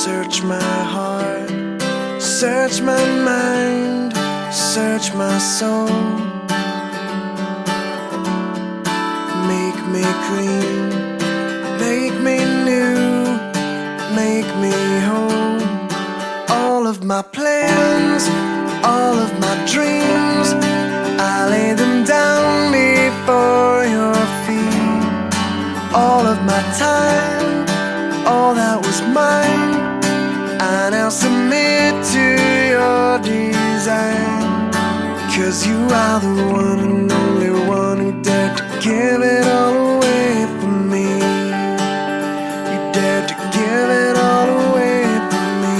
Search my heart, search my mind, search my soul. Make me clean, make me new, make me whole. All of my plans, all of my dreams, I lay them down before your feet. All of my time, all that was mine, I now submit to your design. 'Cause you are the one and only one who dared to give it all away for me. You dared to give it all away for me.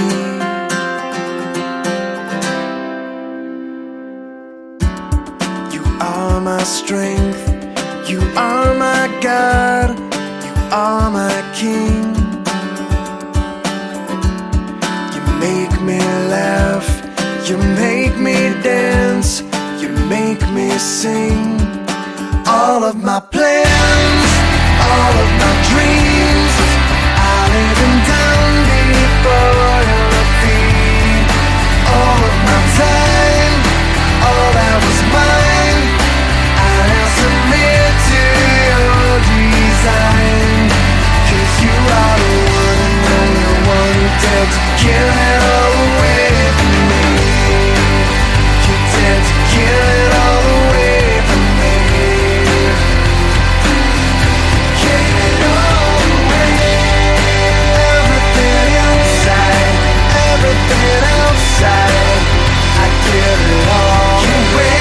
You are my strength, you are my God, you are my King. Make me laugh, you make me dance, you make me sing. All of my plans, all of my dreams, I lay them down before your feet. All of my time, all that was mine, I now submit to your design. 'Cause you are the one and only one who dared to give it all away from me. You dared to give it all away from me. Give it all away. Everything inside, everything outside, I give it all away.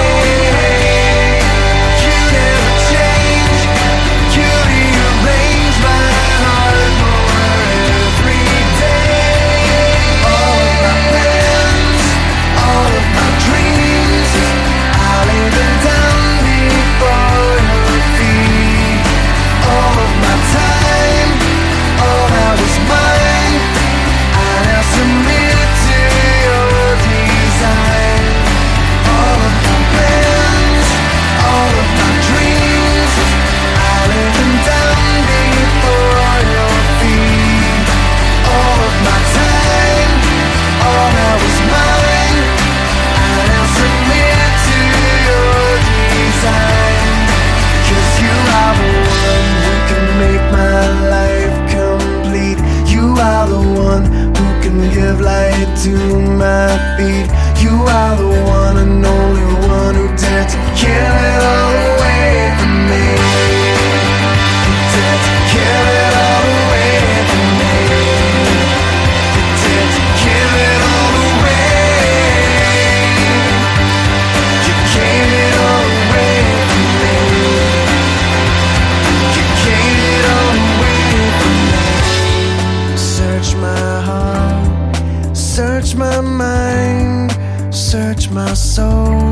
You never change, you rearrange my heart more every day. All of my plans, all of my dreams, I lay them down before your feet. All of my time, all that was mine, I now submit to your design. All of my plans, all of my dreams, I lay them down before your feet. All of my time, all that was mine, I now submit to your design. 'Cause you are the one who can make my life complete. You are the one who can give light to my feet. You are the one and only one who dared to give it all away from me. You dared to give it all away from me. You dared to give it all away. You gave it all away from me. You gave it all away from me. Search my heart, search my mind, search my soul.